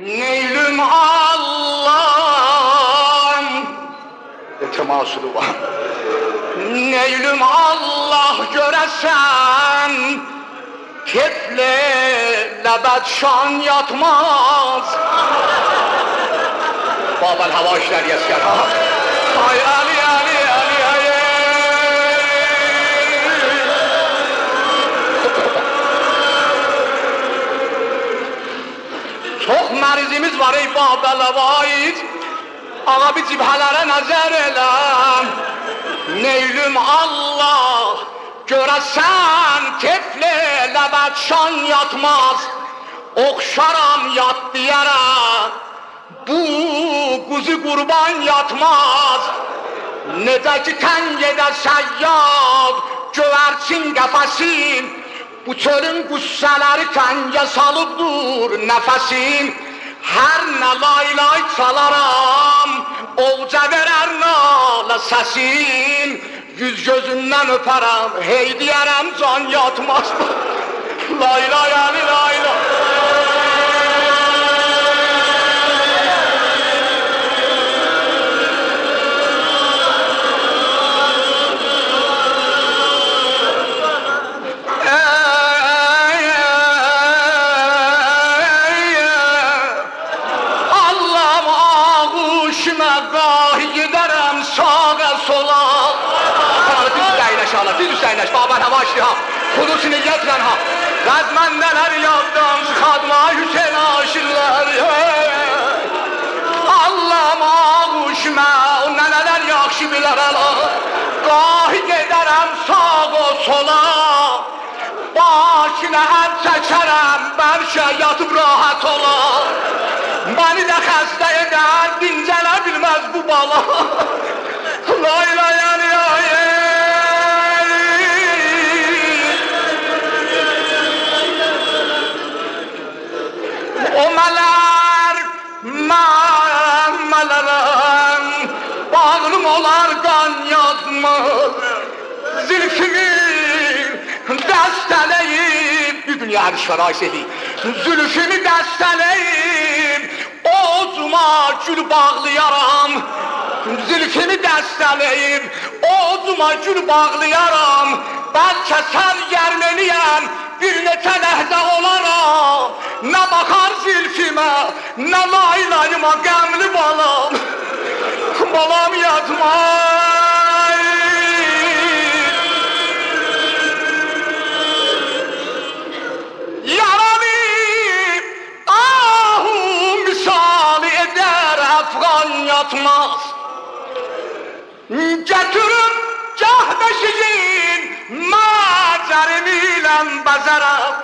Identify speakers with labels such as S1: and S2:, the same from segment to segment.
S1: Neylüm Allah'ım temasülü var. Neylüm Allah göresen kefle lebed şan yatmaz. Babel hava işler yesker ha. Ay Ali Ali Ali Ali. Çok merizimiz var ey Babel'e vait. Ağa bir cibhelere nazar elem. Neylüm Allah göresen kefle lebed şan yatmaz. Okşaram yat diyere bu kuzu kurban yatmaz. Necə ki təngədə səyyad göverçin qəfəsin. Bu çölün qüssələri təngə salıbdur nəfəsin. Hər nə laylay çalaram ovca verər nalə səsin. Yüz gözündən öpərəm hey deyərəm can yatmaz. Laylay Ali laylay. Düz üstəyinləş, Babel hava işli ha. Xudusini yetirən ha. Rəzməndələr yaddan çıxadma Hüseyin aşırlar. Allah'ım ağuşmə, o nənələr yaxşı bilər əla. Qahi gedərəm sağ o sola. Başına əb çəkərəm, bəlkə yatıb rahat ola. Məni də xəstə edər, dincələ bilməz bu bala. Lay lay ali ay. O mələr, mələrəm, bağlım olar qan yazmaz. Zülfümü dəstələyib, bir dünya hər işlər Ayseli. Zülfümü dəstələyib, ocuma gül bağlayaram. Zülfümü dəstələyib, ocuma gül bağlayaram. Bəlkə sən gəlmeliyəm, bir neçə ləhzə olaram. Nə baxar zülfümə, nə laylayıma qəmli balam. Balam yatmay. Yaralı ahu misali eder Əfqan yatmaz. Gətirib gah beşiyin məzərimi ilə bəzərəm.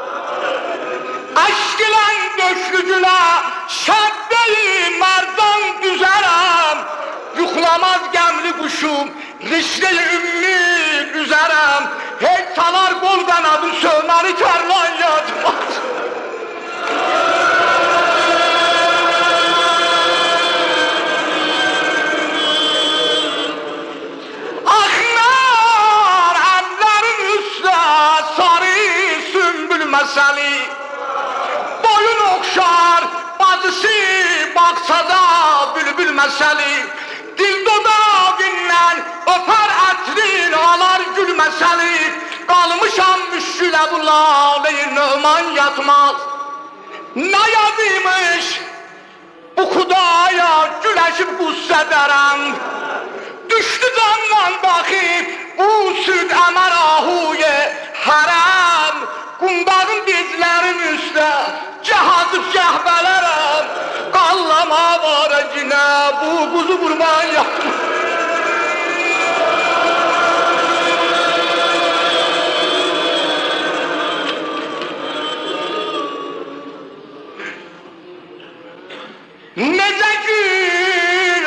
S1: Aşk ilə döşlücülə şəddeyi mərdan düzərəm. Yuxlamaz gəmli quşum, rişli-i ümmi üzərəm. Heç salar qol qanadı sövməni kərlan yatmaz. Axnar əllərin üstə sarı sümbül məsəli. Boyun okşar, bacısı baksa da bülbül meseli. Dil dodağından öper etrin alar gül meseli. Kalmışam müşküle bu laleyi nöman yatmaz. Ne yazıymış bu kudaya güleşip gussederem. Düştü candan bakıp bu süt əmər ahuye harem. Qundağın dizlərim üstə cəhazıb cəhbələrəm. Qallama var əcinə bu quzu qurban yapma. Necə gül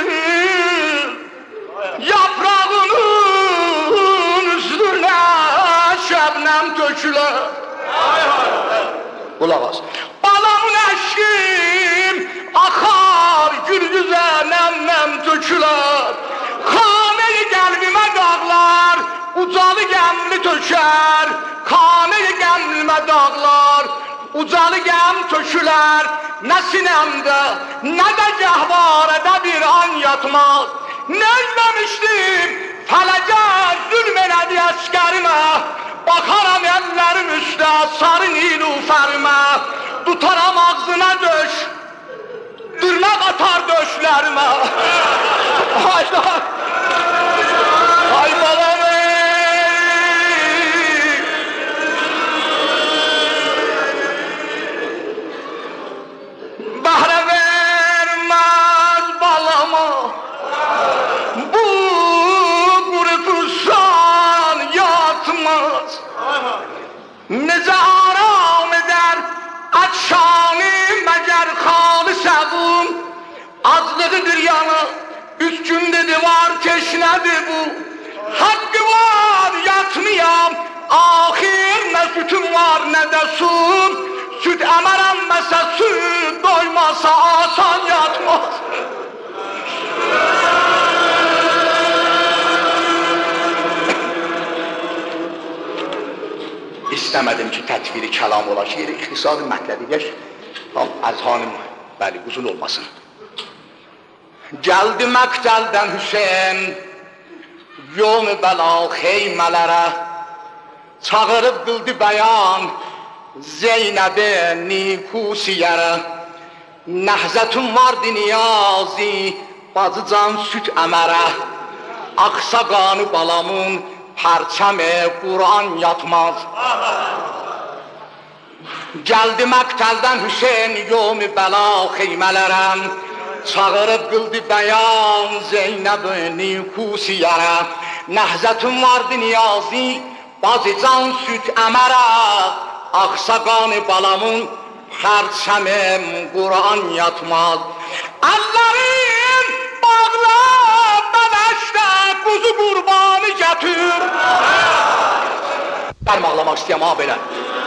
S1: yaprağının üstünə şəbnəm tökülər. Qulaq as. Balamın əşkim axar gül yüzə nəm-nəm tökülər. Xanə-i qəlbimə dağlar ucalı qəmli tökər. Xanə-i qəmlimə dağlar ucalı gəm tökülər, nə sinəmdə, nə də gəhvarədə bir an yatmaz. Neyləmişdim, fələcə zülm elədi əskərimə, baxaram əllərim üstə sarı nilufərimə, tutaram ağzına döş, dırnaq atar döşlərimə. Ay balam bəhrə verməz balama, bu qurutuşan yatmaz. Necə aram edər açşanı məgər xalı səbum, azlığıdır yana, 3 gündədir var teşnədir bu. Haqqı var yatmayam, axir nə sütüm var nə də sum, süt əmərəm məsə süt doymasa asan yatmaz. İstəmədim ki təkviri kəlam ola ki, ixtisar mətləbi geç, əzhanım bəli uzun olmasın. Gəldi məqtəldən Hüseyin, yol-u bəla xeymələrə, çağırıb qıldı bəyan Zeynəb-i Nikusiyərə. Nəhzətun vardı niyazi, bacıcan süt əmərə, Aqsa qanı balamın pərçəmi Qur'an yatmaz. Gəldi məqtəldən Hüseyin, yol-u bəla xeymələrə, çağırıb qıldı bəyan Zeynəb-i Nikusiyərə. Nəhzətun vardı niyazi, bacıcan süt əmərə, Aqsa qanı balamın pərçəmim Qur'an yatmaz. Əllərim bağla bələşdə quzu qurbanı gətir. Bərm ağlamaq istəyəm ha belə.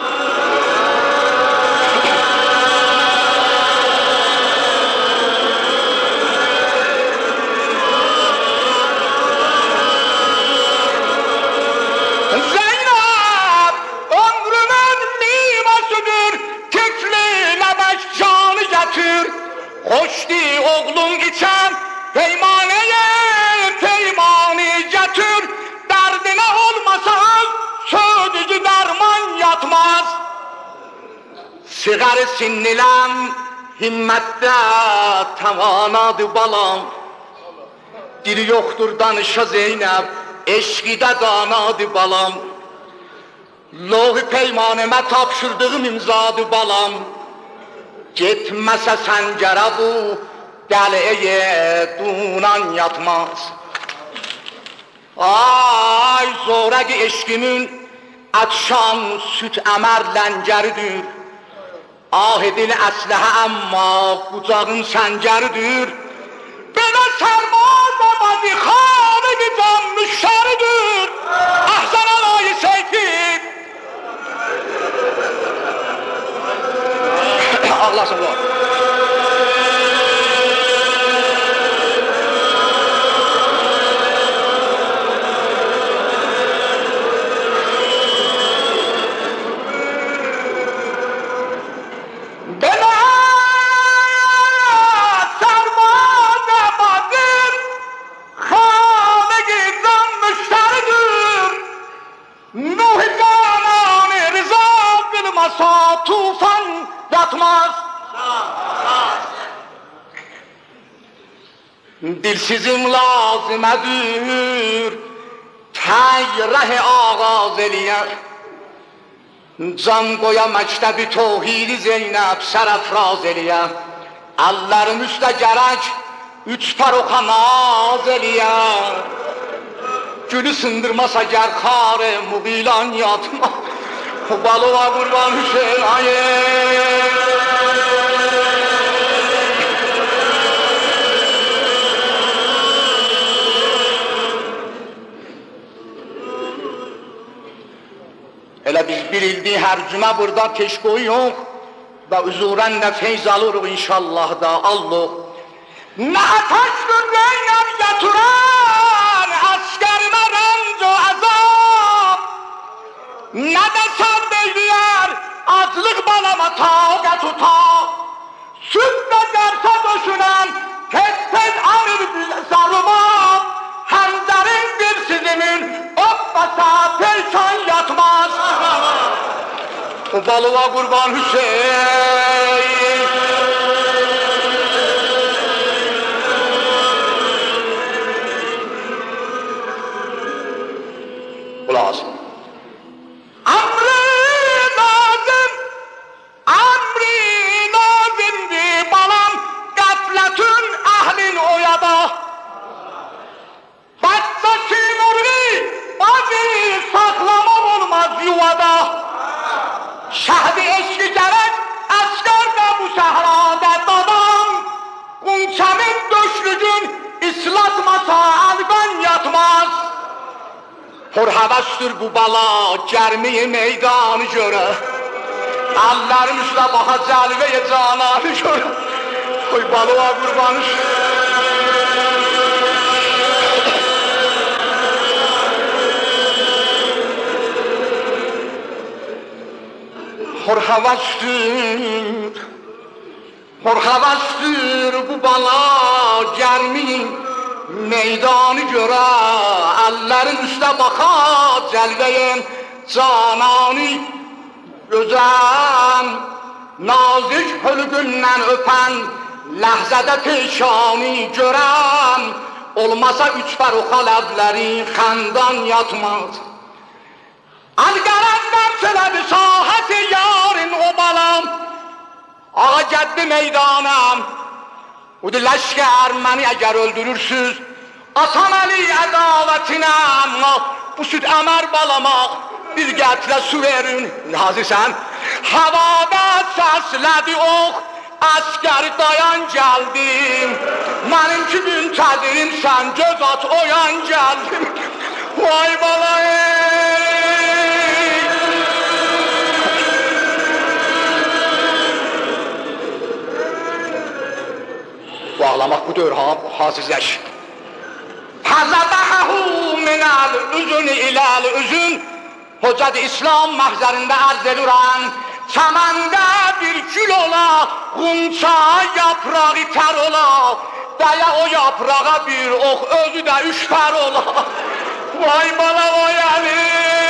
S1: Hoşdi oğlum içen peymaneye peymanı getir, derdine olmasan södücü derman yatmaz. Sigar sinnilen himmette tavanadı balam, dili yoktur danışa Zeynep, eşkide danadı balam. Loğu peymaneme tapşırdığım imzadı balam, Getməsə səncərə bu dəliyə dunan yatmaz. Ay zorəqi eşkimin ətşan süt əmər ləncəridir. Ah edil əsləhə əmma qucağın səncəridir. Belə sərmaz əbədi xanıqı can müştəridir. Əhsən alayı seyfid. Ağlasın var. Bela sarmaz əbadır, xanıqı can müştəridir. Nuh-i cananı rıza qılmasa tufan yatmaz. Dilsizim lazımədir, təyrəh-i ağaz eləyər. Can qoya məktəbi tohidi Zeynəb sərəfraz eləyər. Əllərim üstə gərək 3 paroxa naz eləyər. Gülü sındırmasa gər xarı mubilan yatma. Balığa qurban Hüseyin ayet. Elə biz bir ildir hər cümə burada teşkoy yox və üzurən də feyz alırıq inşallah da Allah. Nə ateşdir Zeynəb yaturan əskərinə rənc o əzab, nə də səbr eyləyər Aclıq balama taqət uta. Süddə dərsə döşünən tez amir zarıma. Həmzərin bir sizimin obbasa perşan yatmaz. O balığa qurban Hüseyin. Kulağız. Amri nazimdi balam, gafletün ahlin oyada. Batsası nurgi, bazı saklamak olmaz yuvada. Şehdi eşki gerek, asker de bu sehrada dadam. Kunçemin döşlücün, ıslatmasa algan yatmaz. Hurhavastır bu bala, germeyi meydanı göre. Ellerim üstüne baka celveye cananı göre. Koy balığa kurbanı. Hurhavastır bu bala, germeyi meydanı göre. Ellerin üstüne baka celveye cananı gözəm, nazik hülgündən öpən ləhzədə peşanı görəm. Olmasa üç fəruxa ləbləri xəndan yatmaz. Əl-qərəzdən söylədi sahət-i yarın o balam. Ağa gəldi meydanam. Udu ləşkər məni əgər öldürürsüz, atam əli ədavətinə. Amma bu süd əmər balamaq, bir gətrə su verin, hazırsan. Havada səslədi ox, askeri dayan gəldim. Mənim ki müntəzirim, sən göz aç oyan gəldim. Vay balayım. Bu ağlamaq budur, hazırlaş. Həzədəhəhu minəl üzün iləl üzün. Hocad-ı İslam mahzerinde arz edilen çəməndə bir gül ola, qunça yaprağı tər ola. Dəyə o yaprağa bir ox, özü də üç pər ola. Vay bala vay əli.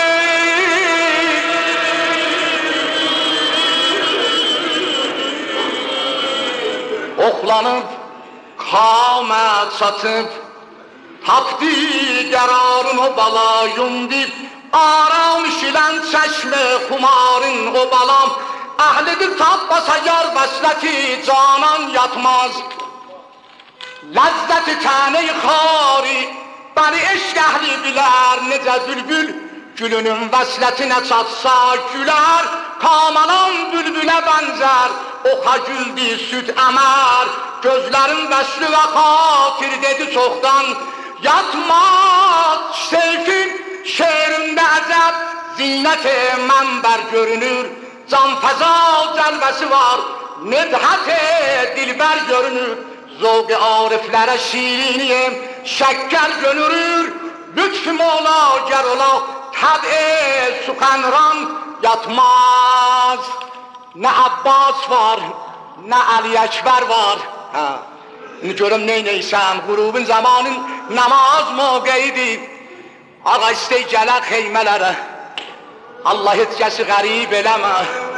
S1: Oxlanıb, qamət çatıb, tapdı qərarın o bala yumdib. Aramış ilen çeşme kumarın o balam. Ahlidir tabbasa yar vesleti canan yatmaz. Lezzeti tane-i xari beni eşk ehli biler. Nece bülbül gülünün vesletine çatsa güler. Kamalan bülbüle benzer, oxa güldü süt əmər. Gözlerin vesli ve hatir dedi çoktan yatmaz. Seyfin şehrinde əcəb zinnet-i mənbər görünür. Canfəzal cəlvəsi var, nedhət-i dilbər görünür. Zovq-i ariflərə şiriniyim, şəkkər gönürür. Lütf-i mola gər ola, təb-i suxənran yatmaz. Nə Abbas var, nə Əli Əkbər var. Görüm neynəysəm, qurubun zamanın namaz mövqeyidir. Ağa istey gələr xeymələrə, Allah heç kəsi qərib eləmə.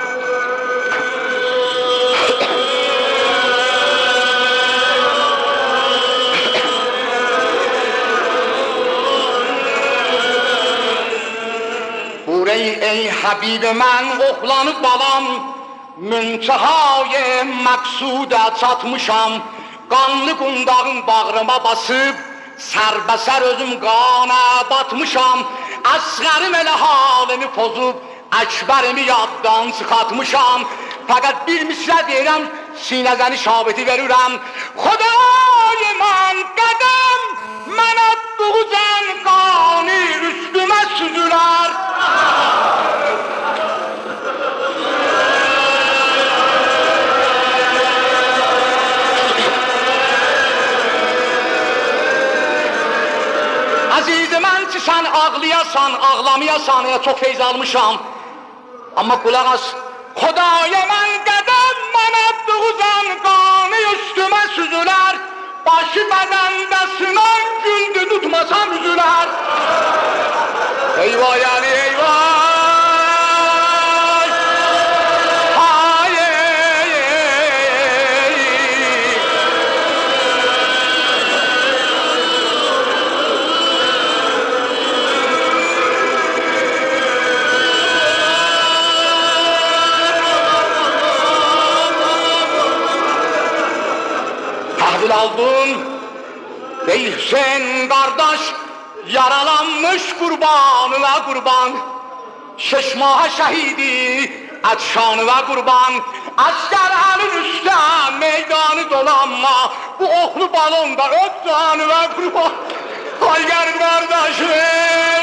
S1: Ey Habib mən oxlanıb balam, müntəhaya məqsudə çatmışam. Qanlı qundağın bağrıma basıb, sərbəsər özüm qana batmışam. Əsğərim elə halimi pozub, əkbərimi yaddan çıxatmışam. Fəqət bir misrə deyirəm, sinəzəni şabiti verirəm. Xuday mən qədəm, mən atdıqcan qani üstümə süzülər. Azizim mən ki sən ağlayasan, ağlamayasan, çox feyz almışam. Amma qulaq as, خدای من قدم منت دوزم قانı üstüme süzüler başı bedendesinden güldü tutmasam üzüler eyvah yani eyvah aldım ey Hüseyin kardeş yaralanmış kurbanına kurban şişmaha şehidi et şanına kurban askerlerin üstte meydanı dolanma bu oklu balonda öp canına kurban hay gel kardeşim